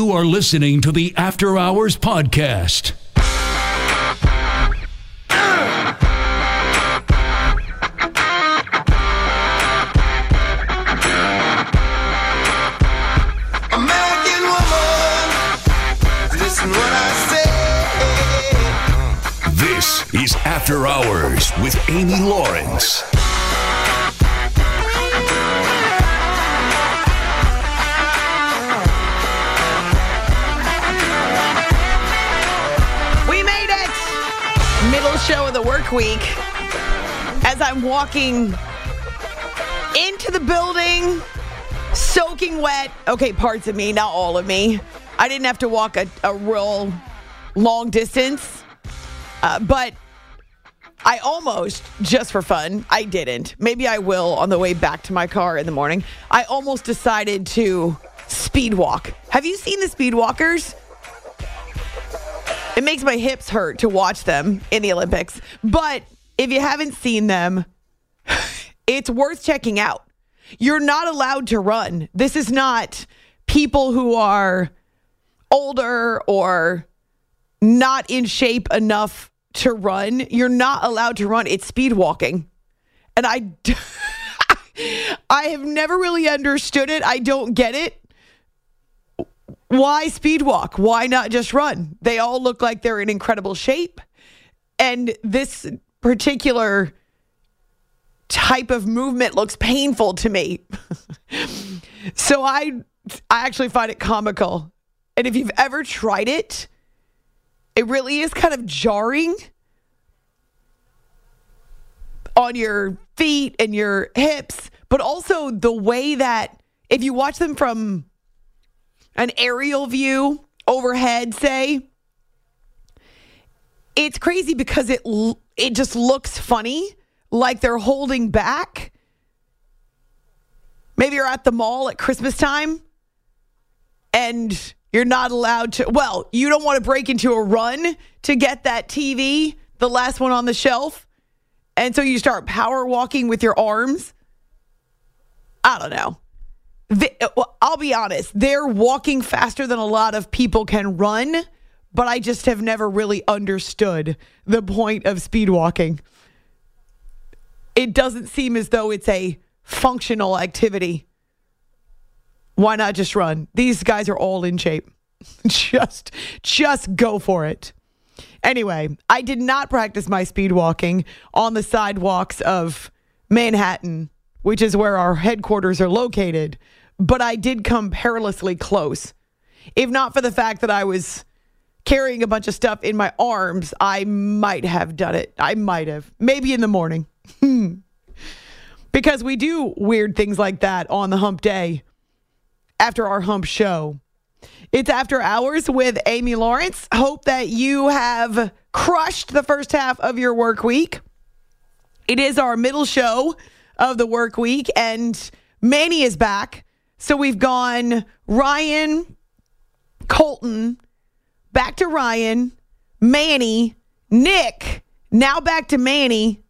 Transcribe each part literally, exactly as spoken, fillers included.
You are listening to the After Hours Podcast. American woman, listen what I say. This is After Hours with Amy Lawrence. Middle show of the work week. As I'm walking into the building, soaking wet. Okay, parts of me, not all of me. I didn't have to walk a, a real long distance, uh, but I almost, just for fun, I didn't. Maybe I will on the way back to my car in the morning. I almost decided to speed walk. Have you seen the speed walkers? It makes my hips hurt to watch them in the Olympics. But if you haven't seen them, it's worth checking out. You're not allowed to run. This is not people who are older or not in shape enough to run. You're not allowed to run. It's speed walking. And I, I have never really understood it. I don't get it. Why speed walk? Why not just run? They all look like they're in incredible shape. And this particular type of movement looks painful to me. So I I actually find it comical. And if you've ever tried it, it really is kind of jarring on your feet and your hips, but also the way that if you watch them from an aerial view overhead, say, it's crazy because it it just looks funny, like they're holding back. Maybe you're at the mall at Christmas time and you're not allowed to, well, you don't want to break into a run to get that T V, the last one on the shelf. And so you start power walking with your arms. I don't know. They, well, I'll be honest, they're walking faster than a lot of people can run, but I just have never really understood the point of speed walking. It doesn't seem as though it's a functional activity. Why not just run? These guys are all in shape. just, just go for it. Anyway, I did not practice my speed walking on the sidewalks of Manhattan, which is where our headquarters are located. But I did come perilously close. If not for the fact that I was carrying a bunch of stuff in my arms, I might have done it. I might have. Maybe in the morning. Because we do weird things like that on the hump day after our hump show. It's After Hours with Amy Lawrence. Hope that you have crushed the first half of your work week. It is our middle show of the work week, and Manny is back. So we've gone Ryan, Colton, back to Ryan, Manny, Nick, now back to Manny.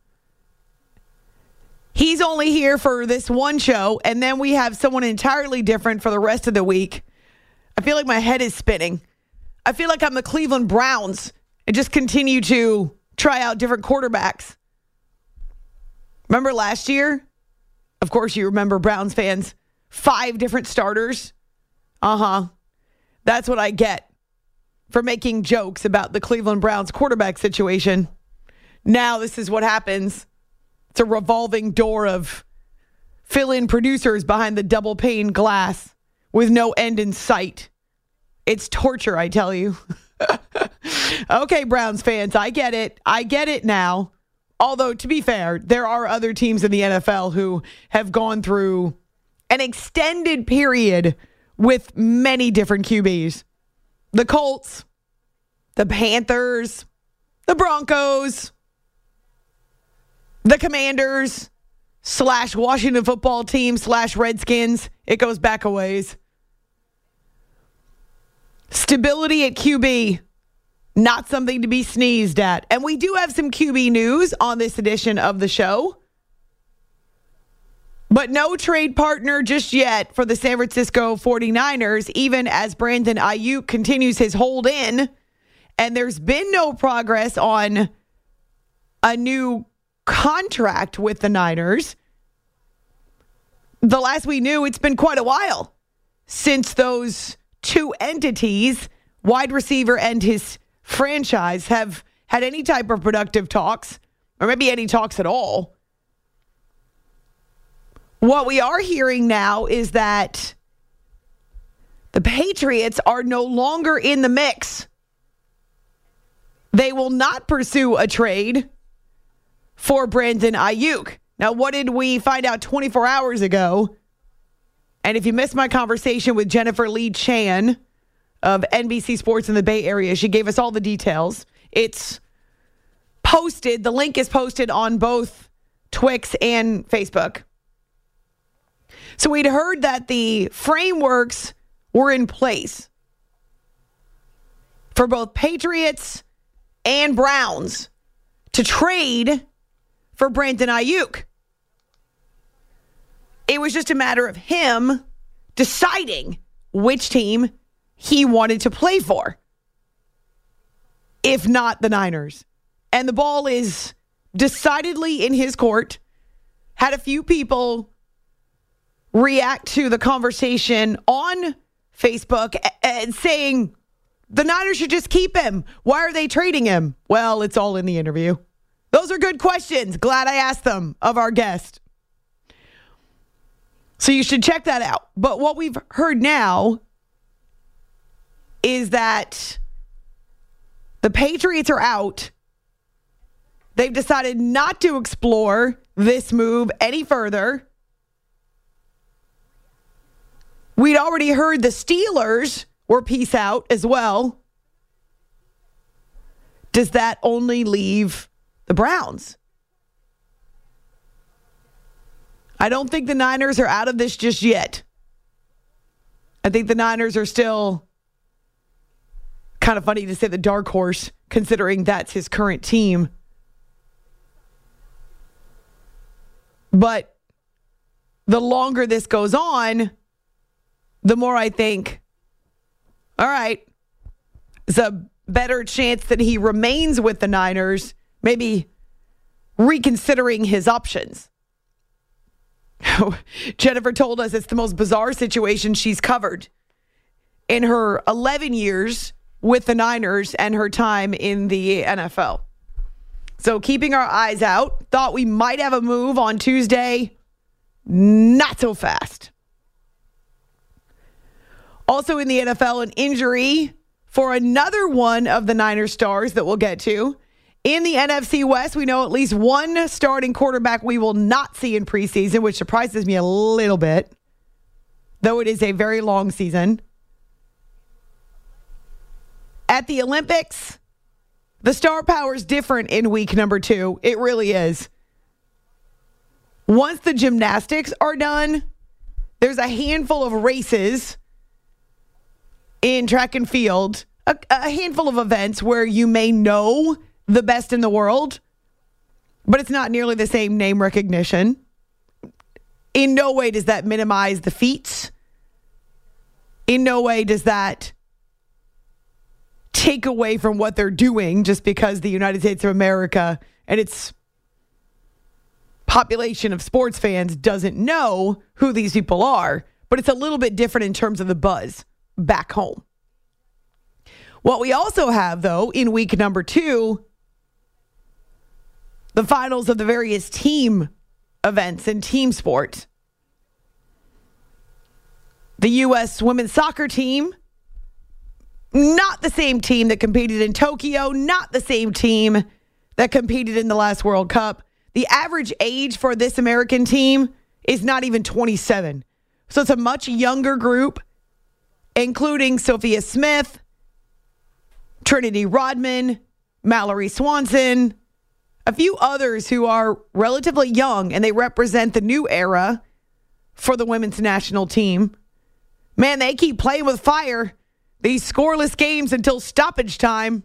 He's only here for this one show, and then we have someone entirely different for the rest of the week. I feel like my head is spinning. I feel like I'm the Cleveland Browns and just continue to try out different quarterbacks. Remember last year? Of course you remember, Browns fans. Five different starters. Uh-huh. That's what I get for making jokes about the Cleveland Browns quarterback situation. Now this is what happens. It's a revolving door of fill-in producers behind the double pane glass with no end in sight. It's torture, I tell you. Okay, Browns fans, I get it. I get it now. Although, to be fair, there are other teams in the N F L who have gone through an extended period with many different Q Bs. The Colts, the Panthers, the Broncos, the Commanders, slash Washington football team, slash Redskins. It goes back a ways. Stability at Q B, not something to be sneezed at. And we do have some Q B news on this edition of the show. But no trade partner just yet for the San Francisco forty-niners, even as Brandon Ayuk continues his hold in. And there's been no progress on a new contract with the Niners. The last we knew, it's been quite a while since those two entities, wide receiver and his franchise, have had any type of productive talks, or maybe any talks at all. What we are hearing now is that the Patriots are no longer in the mix. They will not pursue a trade for Brandon Ayuk. Now, what did we find out twenty-four hours ago? And if you missed my conversation with Jennifer Lee Chan of N B C Sports in the Bay Area, she gave us all the details. It's posted. The link is posted on both Twix and Facebook. So we'd heard that the frameworks were in place for both Patriots and Browns to trade for Brandon Ayuk. It was just a matter of him deciding which team he wanted to play for, if not the Niners. And the ball is decidedly in his court. Had a few people react to the conversation on Facebook and saying the Niners should just keep him. Why are they trading him? Well, it's all in the interview. Those are good questions. Glad I asked them of our guest. So you should check that out. But what we've heard now is that the Patriots are out. They've decided not to explore this move any further. We'd already heard the Steelers were peace out as well. Does that only leave the Browns? I don't think the Niners are out of this just yet. I think the Niners are still kind of funny to say the dark horse, considering that's his current team. But the longer this goes on, the more I think, all right, there's a better chance that he remains with the Niners, maybe reconsidering his options. Jennifer told us it's the most bizarre situation she's covered in her eleven years with the Niners and her time in the N F L. So keeping our eyes out, thought we might have a move on Tuesday. Not so fast. Also in the N F L, an injury for another one of the Niners stars that we'll get to. In the N F C West, we know at least one starting quarterback we will not see in preseason, which surprises me a little bit, though it is a very long season. At the Olympics, the star power is different in week number two. It really is. Once the gymnastics are done, there's a handful of races in track and field, a, a handful of events where you may know the best in the world, but it's not nearly the same name recognition. In no way does that minimize the feats. In no way does that take away from what they're doing just because the United States of America and its population of sports fans doesn't know who these people are. But it's a little bit different in terms of the buzz back home. What we also have, though, in week number two, the finals of the various team events and team sports. The U S women's soccer team, not the same team that competed in Tokyo, not the same team that competed in the last World Cup. The average age for this American team is not even twenty-seven. So it's a much younger group, including Sophia Smith, Trinity Rodman, Mallory Swanson, a few others who are relatively young, and they represent the new era for the women's national team. Man, they keep playing with fire. These scoreless games until stoppage time.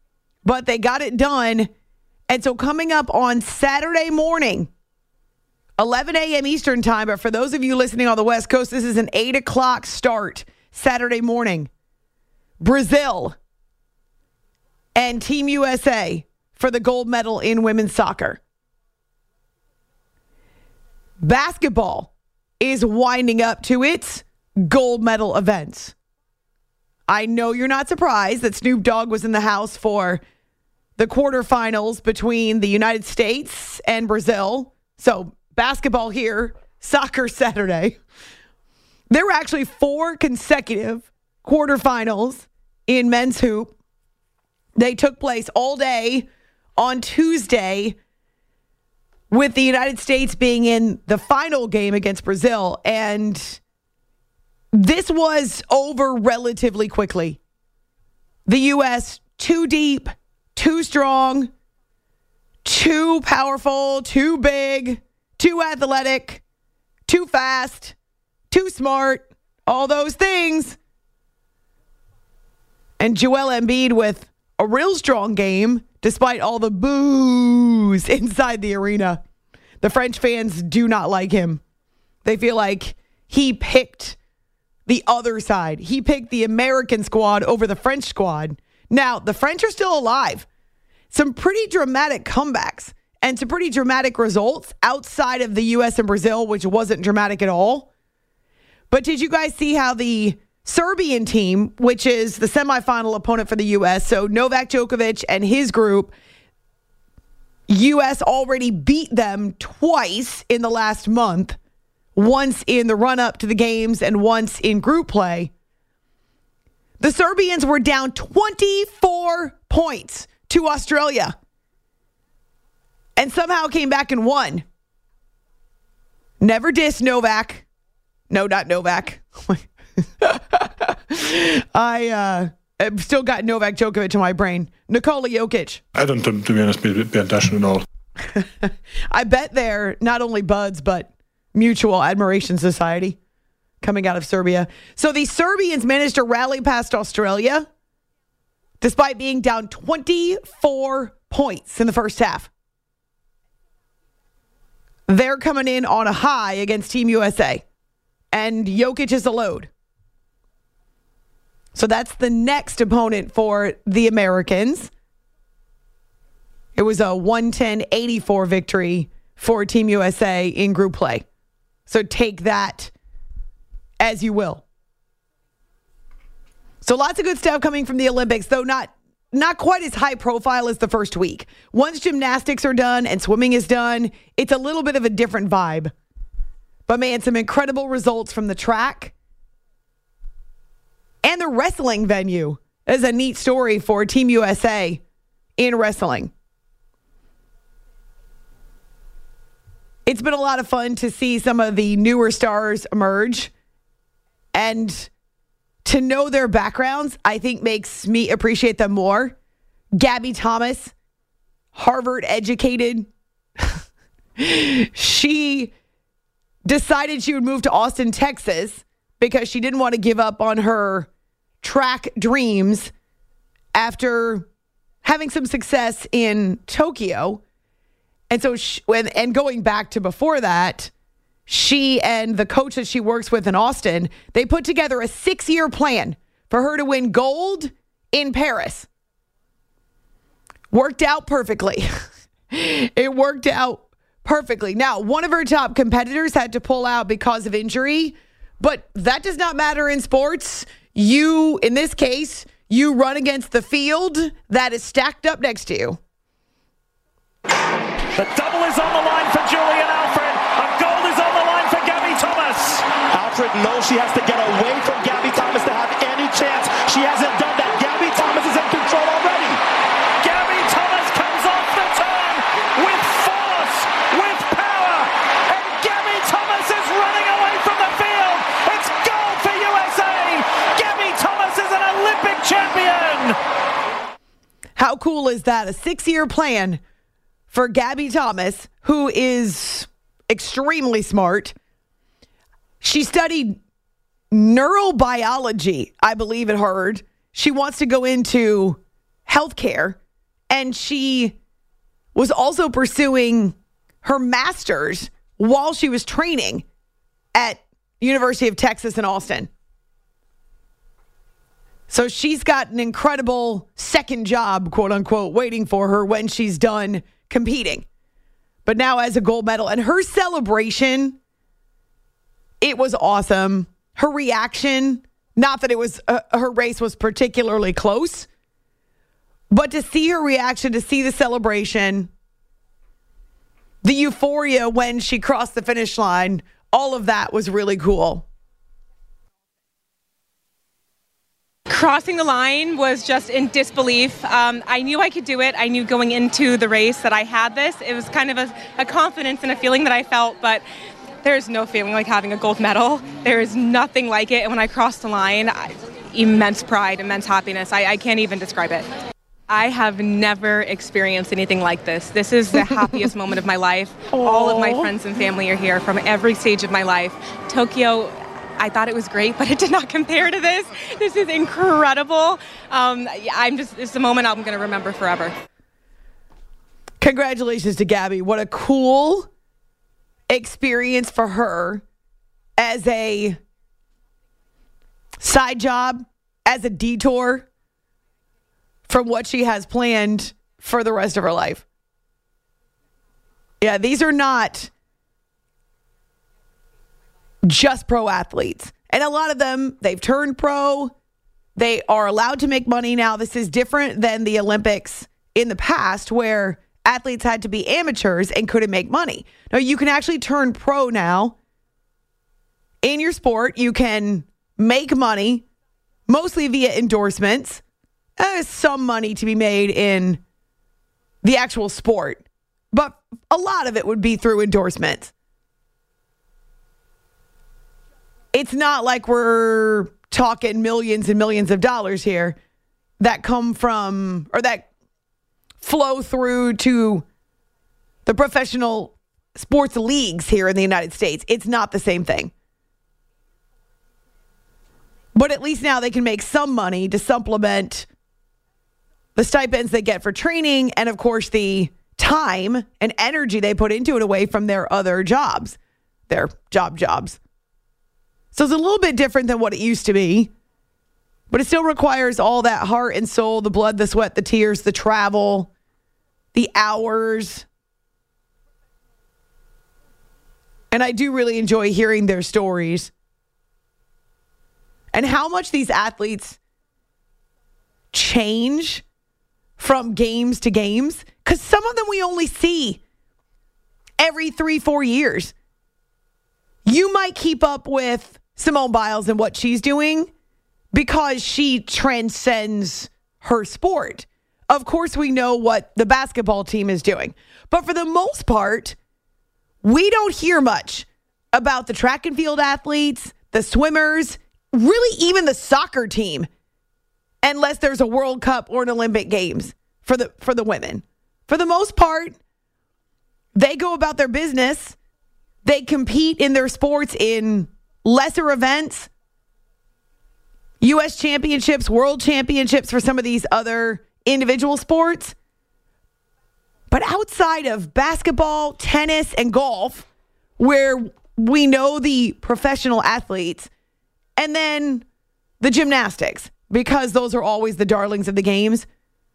But they got it done. And so coming up on Saturday morning, eleven a.m. Eastern time, but for those of you listening on the West Coast, this is an eight o'clock start Saturday morning. Brazil and Team U S A for the gold medal in women's soccer. Basketball is winding up to its gold medal events. I know you're not surprised that Snoop Dogg was in the house for the quarterfinals between the United States and Brazil. So basketball here, soccer Saturday. There were actually four consecutive quarterfinals in men's hoop. They took place all day on Tuesday, with the United States being in the final game against Brazil. And this was over relatively quickly. The U S too deep, too strong, too powerful, too big, too athletic, too fast, too smart, all those things. And Joel Embiid with a real strong game, despite all the boos inside the arena. The French fans do not like him. They feel like he picked the other side. He picked the American squad over the French squad. Now, the French are still alive. Some pretty dramatic comebacks and some pretty dramatic results outside of the U S and Brazil, which wasn't dramatic at all. But did you guys see how the Serbian team, which is the semifinal opponent for the U S, so Novak Djokovic and his group, U S already beat them twice in the last month, once in the run-up to the games and once in group play. The Serbians were down twenty-four points to Australia and somehow came back and won. Never diss Novak. No, not Novak. I uh, I've still got Novak Djokovic in my brain. Nikola Jokic. I don't, to, to be honest, pay, pay attention at all. I bet they're not only buds, but mutual admiration society coming out of Serbia. So the Serbians managed to rally past Australia despite being down twenty-four points in the first half. They're coming in on a high against Team U S A. And Jokic is a load. So that's the next opponent for the Americans. It was a one ten eighty-four victory for Team U S A in group play. So take that as you will. So lots of good stuff coming from the Olympics, though not not quite as high profile as the first week. Once gymnastics are done and swimming is done, it's a little bit of a different vibe. But man, some incredible results from the track and the wrestling venue. Is a neat story for Team U S A in wrestling. It's been a lot of fun to see some of the newer stars emerge, and to know their backgrounds, I think makes me appreciate them more. Gabby Thomas, Harvard educated. She decided she would move to Austin, Texas, because she didn't want to give up on her track dreams after having some success in Tokyo. And so, she, and going back to before that, she and the coach that she works with in Austin, they put together a six-year plan for her to win gold in Paris. Worked out perfectly. It worked out perfectly. Now, one of her top competitors had to pull out because of injury, but that does not matter in sports. You, in this case, you run against the field that is stacked up next to you. The double is on the line for Julian Alfred. A gold is on the line for Gabby Thomas. Alfred knows she has to get away from Gabby Thomas to have any chance. She hasn't done that. Gabby Thomas is in control already. Gabby Thomas comes off the turn with force, with power. And Gabby Thomas is running away from the field. It's gold for U S A. Gabby Thomas is an Olympic champion. How cool is that? A six-year plan for Gabby Thomas, who is extremely smart. She studied neurobiology, I believe at Harvard. She wants to go into healthcare, and she was also pursuing her master's while she was training at University of Texas in Austin. So she's got an incredible second job, quote unquote, waiting for her when she's done competing. But now as a gold medal, and her celebration, it was awesome. Her reaction, not that it was uh, her race was particularly close, but to see her reaction, to see the celebration, the euphoria when she crossed the finish line, all of that was really cool. Crossing the line was just in disbelief. Um, I knew I could do it. I knew going into the race that I had this. It was kind of a, a confidence and a feeling that I felt, but there's no feeling like having a gold medal. There is nothing like it. And when I crossed the line, I, immense pride, immense happiness. I, I can't even describe it. I have never experienced anything like this. This is the happiest moment of my life. All of my friends and family are here from every stage of my life. Tokyo, I thought it was great, but it did not compare to this. This is incredible. Um, I'm just, it's a moment I'm going to remember forever. Congratulations to Gabby. What a cool experience for her as a side job, as a detour from what she has planned for the rest of her life. Yeah, these are not just pro athletes. And a lot of them, they've turned pro. They are allowed to make money now. This is different than the Olympics in the past where athletes had to be amateurs and couldn't make money. Now, you can actually turn pro now in your sport. You can make money, mostly via endorsements. There's some money to be made in the actual sport, but a lot of it would be through endorsements. It's not like we're talking millions and millions of dollars here that come from or that flow through to the professional sports leagues here in the United States. It's not the same thing. But at least now they can make some money to supplement the stipends they get for training and, of course, the time and energy they put into it away from their other jobs, their job jobs. So it's a little bit different than what it used to be, but it still requires all that heart and soul, the blood, the sweat, the tears, the travel, the hours. And I do really enjoy hearing their stories and how much these athletes change from games to games, because some of them we only see every three, four years. You might keep up with Simone Biles and what she's doing because she transcends her sport. Of course, we know what the basketball team is doing. But for the most part, we don't hear much about the track and field athletes, the swimmers, really even the soccer team, unless there's a World Cup or an Olympic Games for the for the women. For the most part, they go about their business. They compete in their sports in lesser events, U S championships, world championships for some of these other individual sports. But outside of basketball, tennis, and golf, where we know the professional athletes, and then the gymnastics, because those are always the darlings of the games.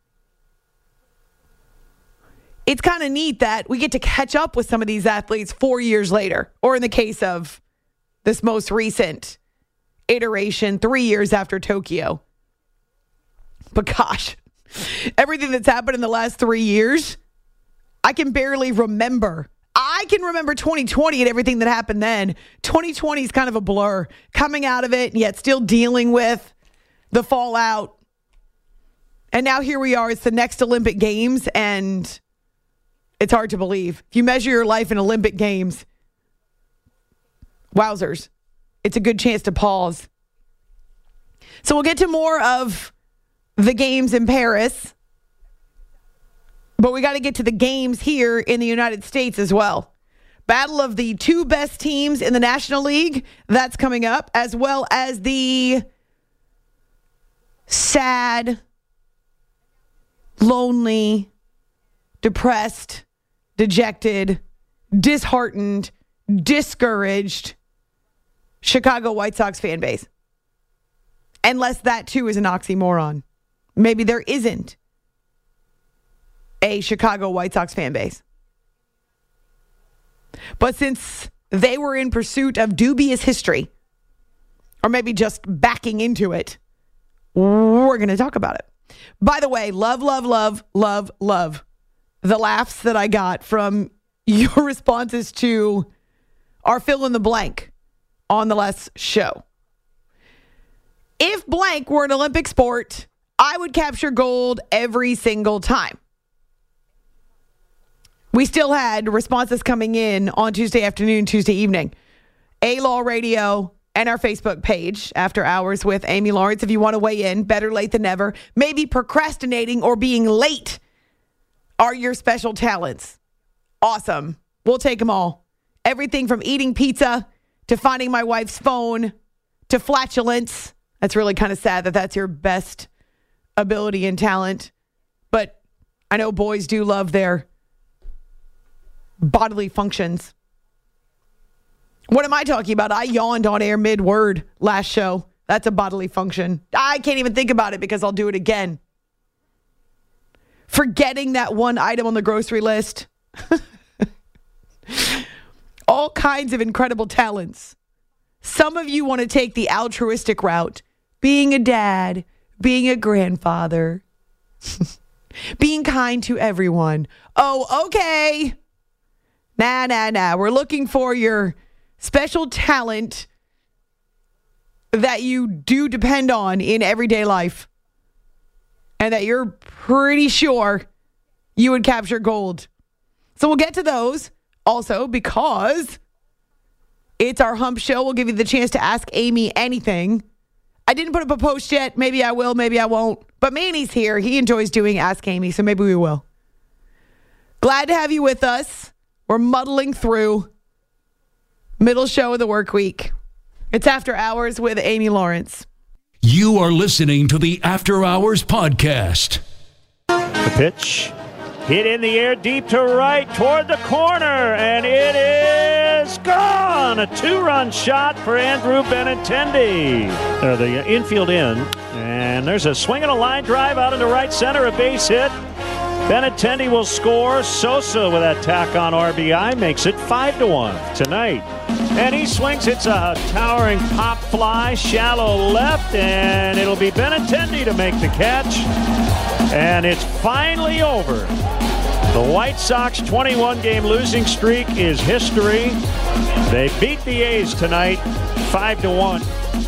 It's kind of neat that we get to catch up with some of these athletes four years later, or in the case of this most recent iteration, three years after Tokyo. But gosh, everything that's happened in the last three years, I can barely remember. I can remember twenty twenty and everything that happened then. twenty twenty is kind of a blur, coming out of it, yet still dealing with the fallout. And now here we are. It's the next Olympic Games, and it's hard to believe. If you measure your life in Olympic Games, wowzers, it's a good chance to pause. So we'll get to more of the games in Paris, but we got to get to the games here in the United States as well. Battle of the two best teams in the National League, that's coming up, as well as the sad, lonely, depressed, dejected, disheartened discouraged Chicago White Sox fan base. Unless that too is an oxymoron. Maybe there isn't a Chicago White Sox fan base. But since they were in pursuit of dubious history, or maybe just backing into it, we're going to talk about it. By the way, love, love, love, love, love the laughs that I got from your responses to our fill in the blank on the last show. If blank were an Olympic sport, I would capture gold every single time. We still had responses coming in on Tuesday afternoon, Tuesday evening. A-Law Radio and our Facebook page, After Hours with Amy Lawrence. If you want to weigh in, better late than never. Maybe procrastinating or being late are your special talents. Awesome. We'll take them all. Everything from eating pizza to finding my wife's phone to flatulence. That's really kind of sad that that's your best ability and talent. But I know boys do love their bodily functions. What am I talking about? I yawned on air mid-word last show. That's a bodily function. I can't even think about it because I'll do it again. Forgetting that one item on the grocery list. All kinds of incredible talents. Some of you want to take the altruistic route. Being a dad, being a grandfather, being kind to everyone. Oh, okay. Nah, nah, nah. We're looking for your special talent that you do depend on in everyday life and that you're pretty sure you would capture gold. So we'll get to those also because it's our hump show. We'll give you the chance to ask Amy anything. I didn't put up a post yet. Maybe I will, maybe I won't. But Manny's here. He enjoys doing Ask Amy, so maybe we will. Glad to have you with us. We're muddling through middle show of the work week. It's After Hours with Amy Lawrence. You are listening to the After Hours podcast. The pitch hit in the air deep to right toward the corner, and it is gone. A two-run shot for Andrew Benintendi. Uh, the infield in, and there's a swing and a line drive out into right center, a base hit. Benintendi will score. Sosa with that tack-on R B I makes it five to one tonight. And he swings. It's a towering pop fly, shallow left, and it'll be Benintendi to make the catch. And it's finally over. The White Sox twenty-one game losing streak is history. They beat the A's tonight, five to one.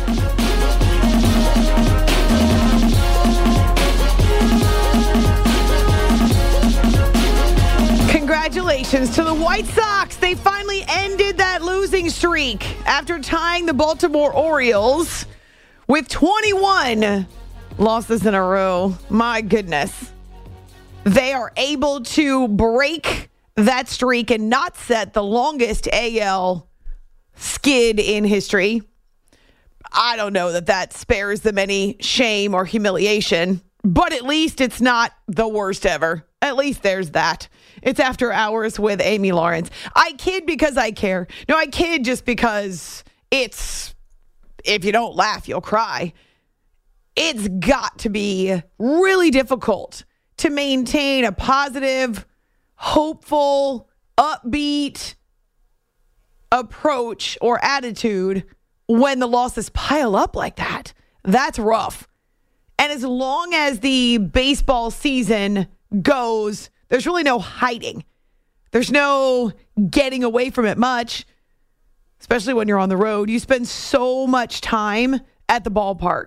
Congratulations to the White Sox. They finally ended that losing streak after tying the Baltimore Orioles with twenty-one losses in a row. My goodness. They are able to break that streak and not set the longest A L skid in history. I don't know that that spares them any shame or humiliation, but at least it's not the worst ever. At least there's that. It's After Hours with Amy Lawrence. I kid because I care. No, I kid just because it's, if you don't laugh, you'll cry. It's got to be really difficult to maintain a positive, hopeful, upbeat approach or attitude when the losses pile up like that. That's rough. And as long as the baseball season goes, there's really no hiding. There's no getting away from it much, especially when you're on the road. You spend so much time at the ballpark.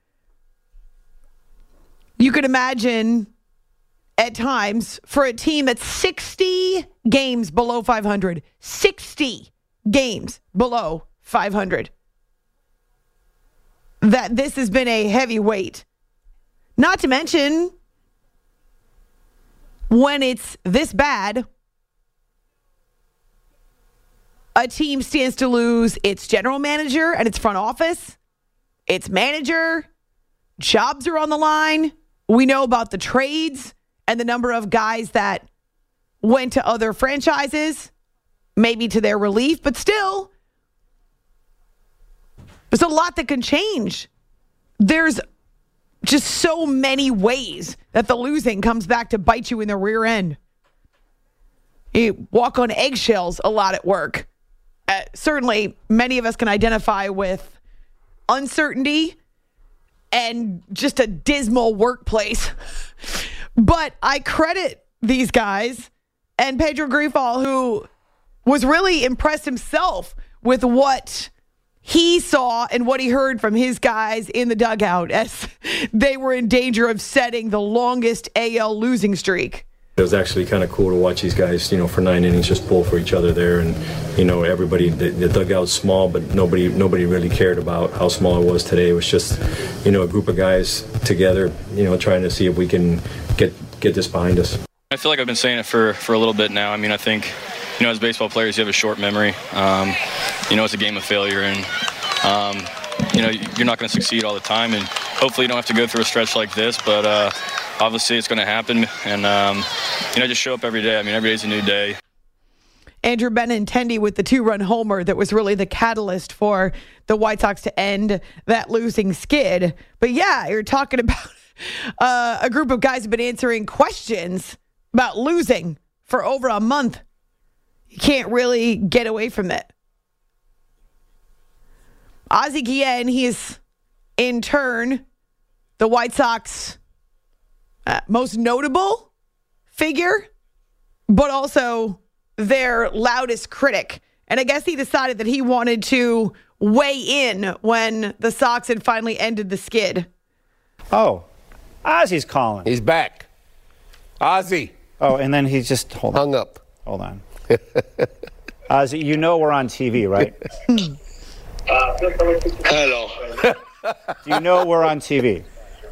You could imagine at times for a team that's sixty games below five hundred, sixty games below five hundred, that this has been a heavy weight. Not to mention, when it's this bad, a team stands to lose its general manager and its front office, its manager, jobs are on the line. We know about the trades and the number of guys that went to other franchises. maybe to their relief, but still, there's a lot that can change. There's just so many ways that the losing comes back to bite you in the rear end. You walk on eggshells a lot at work. Uh, certainly, many of us can identify with uncertainty and just a dismal workplace. But I credit these guys and Pedro Grifol, who was really impressed himself with what he saw and what he heard from his guys in the dugout as they were in danger of setting the longest A L losing streak. It was actually kind of cool to watch these guys, you know, for nine innings just pull for each other there. And, you know, everybody, the, the dugout's small, but nobody nobody really cared about how small it was today. It was just, you know, a group of guys together, you know, trying to see if we can get get this behind us. I feel like I've been saying it for, for a little bit now. I mean, I think, you know, as baseball players, you have a short memory. Um, you know, it's a game of failure, and, um, you know, you're not going to succeed all the time. And hopefully you don't have to go through a stretch like this, but uh, obviously it's going to happen. And, um, you know, just show up every day. I mean, every day's a new day. Andrew Benintendi with the two-run homer that was really the catalyst for the White Sox to end that losing skid. But, yeah, you're talking about uh, a group of guys who have been answering questions about losing for over a month. You can't really get away from that. Ozzie Guillen, he is, in turn, the White Sox uh, most notable figure, but also their loudest critic. And I guess he decided that he wanted to weigh in when the Sox had finally ended the skid. Oh, Ozzie's calling. He's back. Ozzie. Oh, and then he just hold hung on. up. Hold on. Ozzie, you know we're on T V, right? Hello. Do you know we're on T V?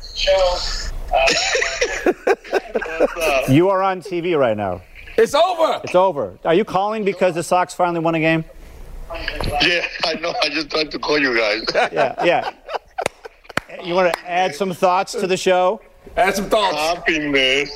You are on T V right now. It's over. It's over. Are you calling because the Sox finally won a game? Yeah, I know. I just tried to call you guys. Yeah, yeah. You want to add some thoughts to the show? Add some thoughts. Happiness.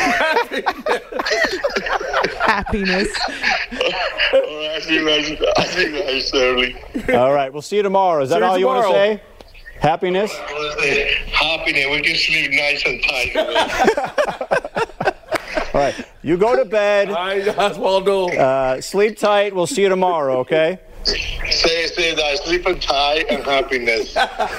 Happiness. Oh, I see you guys. I see you guys early. All right, we'll see you tomorrow. Is that See you all you want to tomorrow. say? Happiness? I want to say happiness. We can sleep nice and tight. All right, you go to bed. I just well do. Uh, sleep tight. We'll see you tomorrow, okay? Say, say that. Sleep and tight and happiness.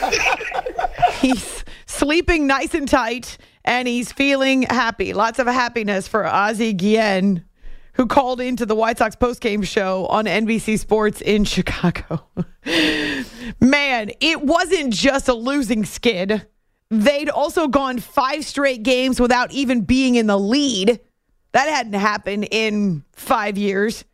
He's sleeping nice and tight, and he's feeling happy. Lots of happiness for Ozzie Guillen, who called into the White Sox postgame show on N B C Sports in Chicago. Man, it wasn't just a losing skid. They'd also gone five straight games without even being in the lead. That hadn't happened in five years.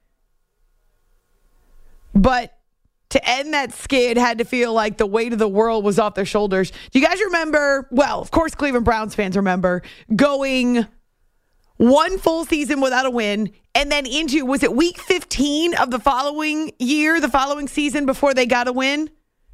But to end that skid had to feel like the weight of the world was off their shoulders. Do you guys remember, well, of course Cleveland Browns fans remember, going one full season without a win and then into, was it week fifteen of the following year, the following season before they got a win?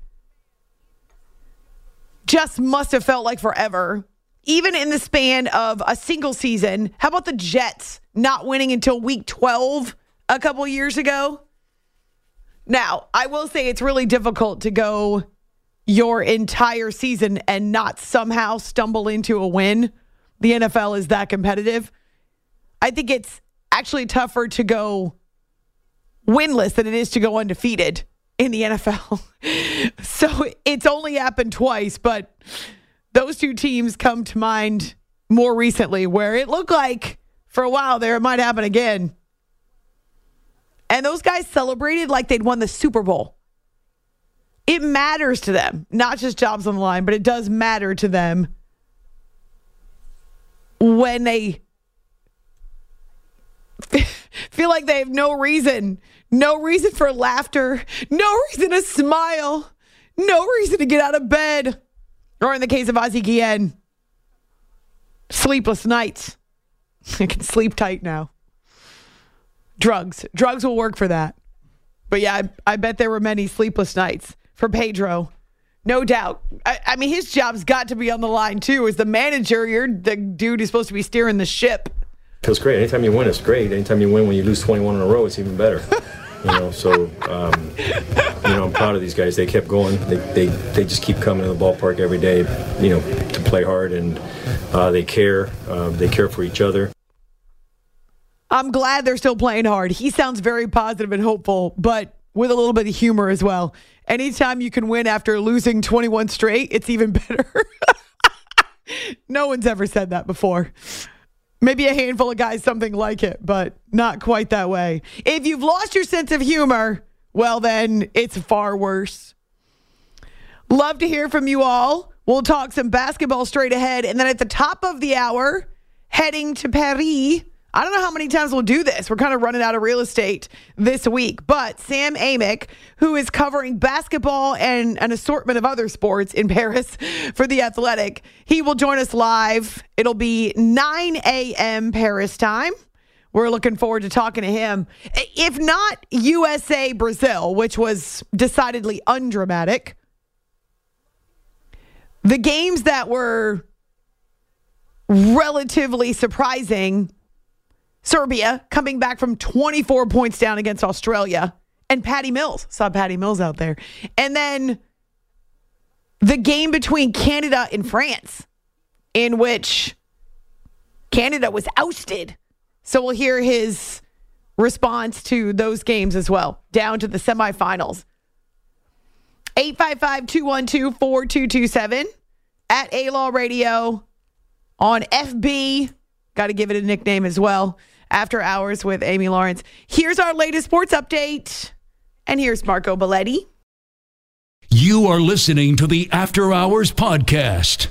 Just must have felt like forever. Even in the span of a single season. How about the Jets not winning until week twelve a couple years ago? Now, I will say it's really difficult to go your entire season and not somehow stumble into a win. The N F L is that competitive. I think it's actually tougher to go winless than it is to go undefeated in the N F L. So it's only happened twice, but those two teams come to mind more recently where it looked like for a while there it might happen again. And those guys celebrated like they'd won the Super Bowl. It matters to them, not just jobs on the line, but it does matter to them when they feel like they have no reason, no reason for laughter, no reason to smile, no reason to get out of bed. Or in the case of Ozzie Guillen, sleepless nights. I can sleep tight now. Drugs. Drugs will work for that. But yeah, I, I bet there were many sleepless nights for Pedro. No doubt. I, I mean, his job's got to be on the line, too. As the manager, you're the dude who's supposed to be steering the ship. feels great. Anytime you win, it's great. Anytime you win when you lose twenty-one in a row, it's even better. You know, so, um, you know, I'm proud of these guys. They kept going. They, they they just keep coming to the ballpark every day, you know, to play hard, and uh, they care. Uh, they care for each other. I'm glad they're still playing hard. He sounds very positive and hopeful, but with a little bit of humor as well. Anytime you can win after losing twenty-one straight, it's even better. No one's ever said that before. Maybe a handful of guys, something like it, but not quite that way. If you've lost your sense of humor, well, then it's far worse. Love to hear from you all. We'll talk some basketball straight ahead. And then at the top of the hour, heading to Paris. I don't know how many times we'll do this. We're kind of running out of real estate this week. But Sam Amick, who is covering basketball and an assortment of other sports in Paris for The Athletic, he will join us live. It'll be nine a.m. Paris time. We're looking forward to talking to him. If not U S A Brazil, which was decidedly undramatic, the games that were relatively surprising, Serbia coming back from twenty-four points down against Australia, and Patty Mills. Saw Patty Mills out there. And then the game between Canada and France, in which Canada was ousted. So we'll hear his response to those games as well, down to the semifinals. eight five five, two one two, four two two seven at A-Law Radio on F B. Got to give it a nickname as well. After Hours with Amy Lawrence. Here's our latest sports update. And here's Marco Belletti. You are listening to the After Hours Podcast.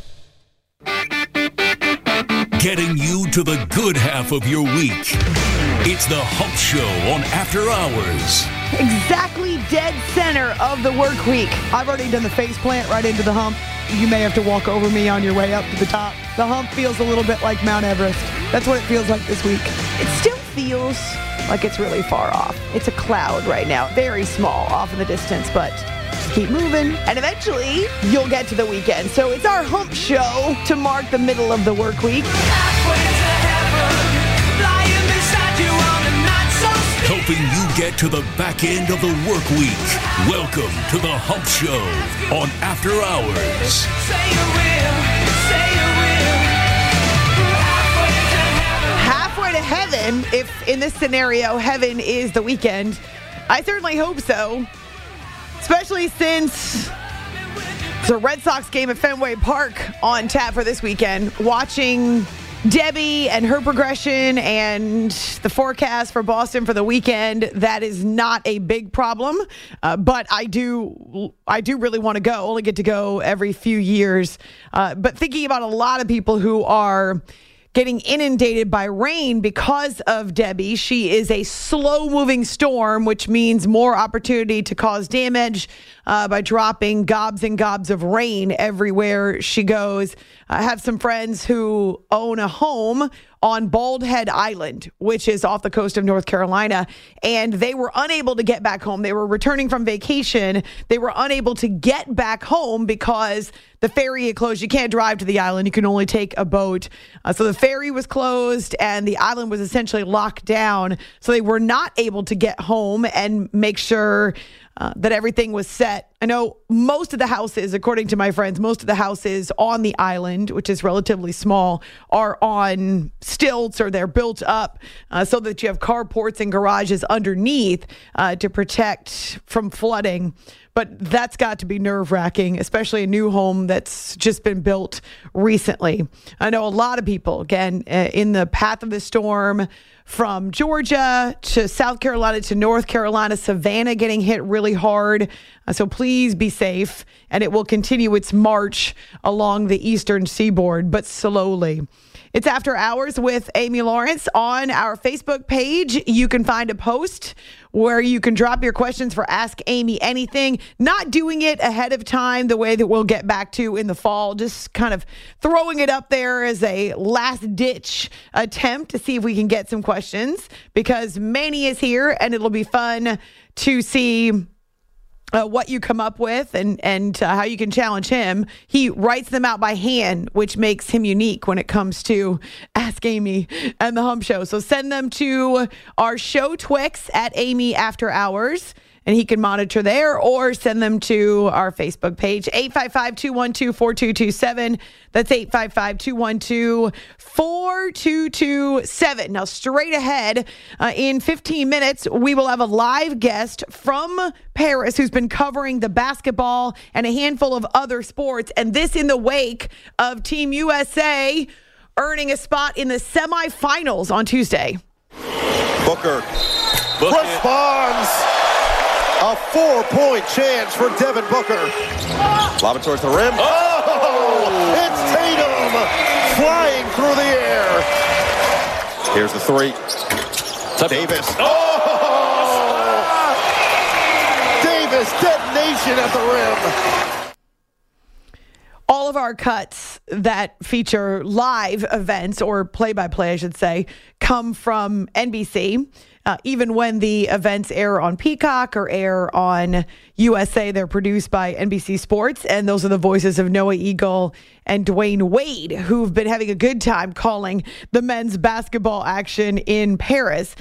Getting you to the good half of your week. It's the Hump Show on After Hours. Exactly dead center of the work week. I've already done the face plant right into the hump. You may have to walk over me on your way up to the top. The hump feels a little bit like Mount Everest. That's what it feels like this week. It still feels like it's really far off. It's a cloud right now, very small off in the distance, but just keep moving. And eventually, you'll get to the weekend. So it's our hump show to mark the middle of the work week. Helping you get to the back end of the work week. Welcome to the Hump Show on After Hours. Halfway to heaven, if in this scenario, heaven is the weekend. I certainly hope so. Especially since there's a Red Sox game at Fenway Park on tap for this weekend. Watching Debbie and her progression and the forecast for Boston for the weekend, that is not a big problem. Uh, but I do I do really want to go. Only get to go every few years. Uh, but thinking about a lot of people who are getting inundated by rain because of Debbie. She is a slow-moving storm, which means more opportunity to cause damage uh, by dropping gobs and gobs of rain everywhere she goes. I have some friends who own a home on Bald Head Island, which is off the coast of North Carolina, and they were unable to get back home. They were returning from vacation. They were unable to get back home because the ferry had closed. You can't drive to the island. You can only take a boat. Uh, so the ferry was closed, and the island was essentially locked down. So they were not able to get home and make sure Uh, that everything was set. I know most of the houses, according to my friends, most of the houses on the island, which is relatively small, are on stilts or they're built up uh, so that you have carports and garages underneath uh, to protect from flooding. But that's got to be nerve-wracking, especially a new home that's just been built recently. I know a lot of people, again, uh, in the path of the storm, from Georgia to South Carolina to North Carolina, Savannah getting hit really hard. Uh, so please be safe. And it will continue its march along the eastern seaboard, but slowly. It's After Hours with Amy Lawrence. On our Facebook page, you can find a post where you can drop your questions for Ask Amy Anything. Not doing it ahead of time the way that we'll get back to in the fall. Just kind of throwing it up there as a last-ditch attempt to see if we can get some questions, because Manny is here, and it'll be fun to see uh, what you come up with and, and uh, how you can challenge him. He writes them out by hand, which makes him unique when it comes to Ask Amy and the Hump Show. So send them to our show Twix at Amy After Hours, and he can monitor there, or send them to our Facebook page, eight five five, two one two, four two two seven. That's eight five five, two one two, four two two seven. Now, straight ahead, uh, in fifteen minutes, we will have a live guest from Paris who's been covering the basketball and a handful of other sports, and this in the wake of Team U S A earning a spot in the semifinals on Tuesday. Booker responds. A four-point chance for Devin Booker. Lob it towards the rim. Oh! It's Tatum flying through the air. Here's the three. Davis. Oh! Davis detonation at the rim. All of our cuts that feature live events, or play-by-play, I should say, come from N B C. Uh, even when the events air on Peacock or air on U S A, they're produced by N B C Sports. And those are the voices of Noah Eagle and Dwayne Wade, who've been having a good time calling the men's basketball action in Paris.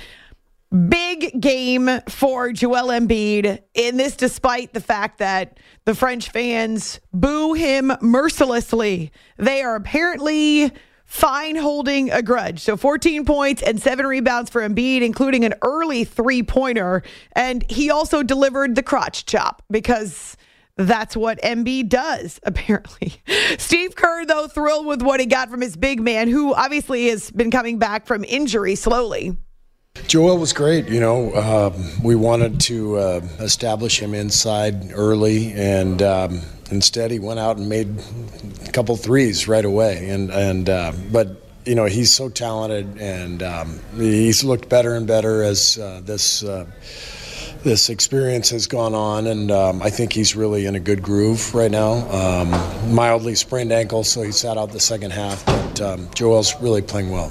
Big game for Joel Embiid in this, despite the fact that the French fans boo him mercilessly. They are apparently fine holding a grudge. So fourteen points and seven rebounds for Embiid, including an early three-pointer. And he also delivered the crotch chop, because that's what Embiid does, apparently. Steve Kerr, though, thrilled with what he got from his big man, who obviously has been coming back from injury slowly. Joel was great. You know, um, we wanted to uh, establish him inside early, and um, instead he went out and made a couple threes right away. And and uh, but you know, he's so talented, and um, he's looked better and better as uh, this uh, this experience has gone on. And um, I think he's really in a good groove right now. Um, mildly sprained ankle, so he sat out the second half. But um, Joel's really playing well.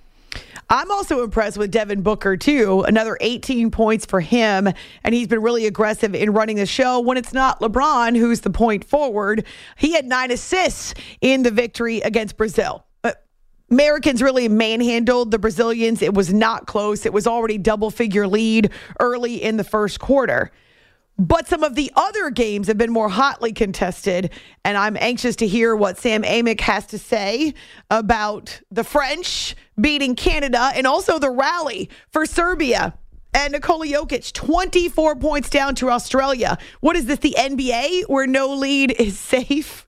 I'm also impressed with Devin Booker, too. Another eighteen points for him, and he's been really aggressive in running the show when it's not LeBron who's the point forward. He had nine assists in the victory against Brazil. Uh, Americans really manhandled the Brazilians. It was not close. It was already double-figure lead early in the first quarter. But some of the other games have been more hotly contested, and I'm anxious to hear what Sam Amick has to say about the French beating Canada, and also the rally for Serbia and Nikola Jokic, twenty-four points down to Australia. What is this, the N B A, where no lead is safe?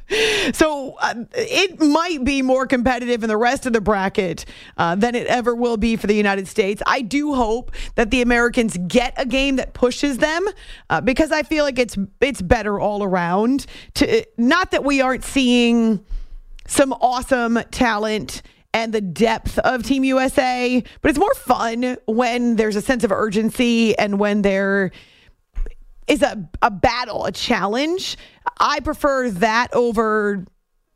So uh, it might be more competitive in the rest of the bracket uh, than it ever will be for the United States. I do hope that the Americans get a game that pushes them, uh, because I feel like it's it's better all around. To, not that we aren't seeing some awesome talent and the depth of Team U S A, but it's more fun when there's a sense of urgency and when there is a, a battle, a challenge. I prefer that over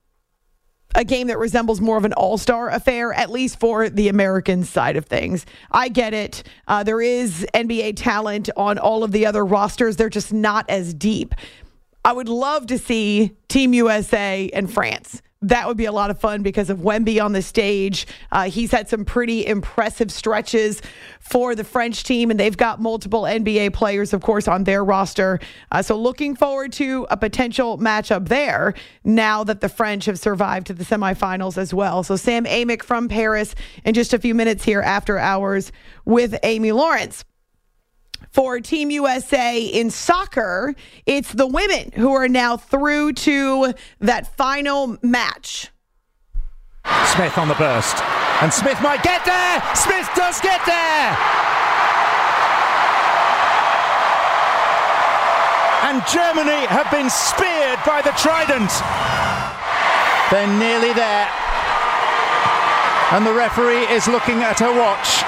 a game that resembles more of an all-star affair, at least for the American side of things. I get it. Uh, there is N B A talent on all of the other rosters. They're just not as deep. I would love to see Team U S A and France. That would be a lot of fun because of Wemby on the stage. Uh, he's had some pretty impressive stretches for the French team, and they've got multiple N B A players, of course, on their roster. Uh, so looking forward to a potential matchup there now that the French have survived to the semifinals as well. So Sam Amick from Paris in just a few minutes here after hours with Amy Lawrence. For Team U S A in soccer, it's the women who are now through to that final match. Smith on the burst, and Smith might get there. Smith does get there. And Germany have been speared by the Trident. They're nearly there. And the referee is looking at her watch.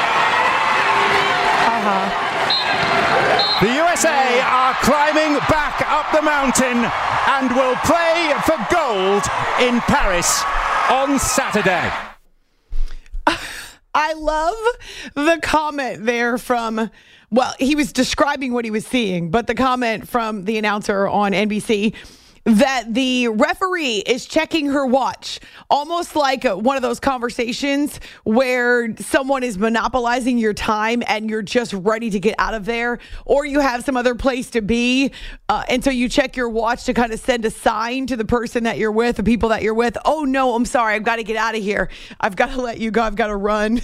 Uh-huh. The U S A are climbing back up the mountain and will play for gold in Paris on Saturday. I love the comment there from well, he was describing what he was seeing, but the comment from the announcer on N B C that the referee is checking her watch, almost like a, one of those conversations where someone is monopolizing your time and you're just ready to get out of there, or you have some other place to be. Uh, and so you check your watch to kind of send a sign to the person that you're with, the people that you're with. Oh, no, I'm sorry. I've got to get out of here. I've got to let you go. I've got to run.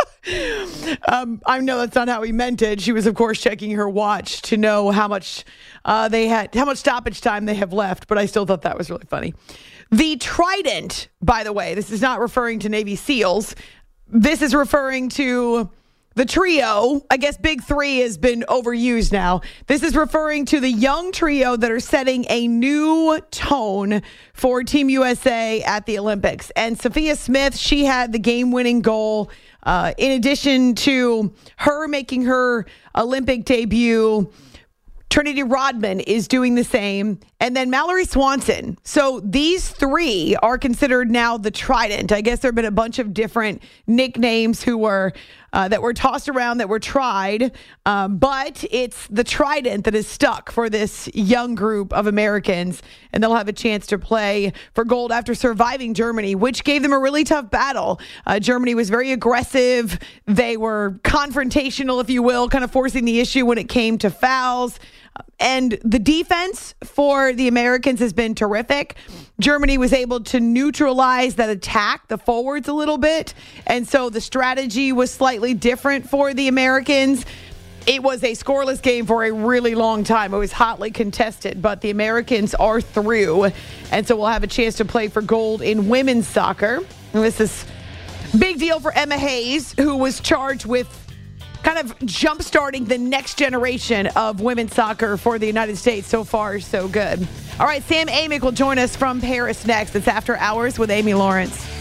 um, I know that's not how he meant it. She was, of course, checking her watch to know how much uh, they had, how much stoppage time they have left. But I still thought that was really funny. The Trident, by the way, this is not referring to Navy SEALs. This is referring to the trio. I guess Big Three has been overused now. This is referring to the young trio that are setting a new tone for Team U S A at the Olympics. And Sophia Smith, she had the game-winning goal. Uh, in addition to her making her Olympic debut, Trinity Rodman is doing the same. And then Mallory Swanson. So these three are considered now the Trident. I guess there have been a bunch of different nicknames who were uh, that were tossed around, that were tried. Um, but it's the Trident that is stuck for this young group of Americans. And they'll have a chance to play for gold after surviving Germany, which gave them a really tough battle. Uh, Germany was very aggressive. They were confrontational, if you will, kind of forcing the issue when it came to fouls. And the defense for the Americans has been terrific. Germany was able to neutralize that attack, the forwards, a little bit. And so the strategy was slightly different for the Americans. It was a scoreless game for a really long time. It was hotly contested, but the Americans are through. And so we'll have a chance to play for gold in women's soccer. And this is a big deal for Emma Hayes, who was charged with kind of jump-starting the next generation of women's soccer for the United States. So far, so good. All right, Sam Amick will join us from Paris next. It's After Hours with Amy Lawrence.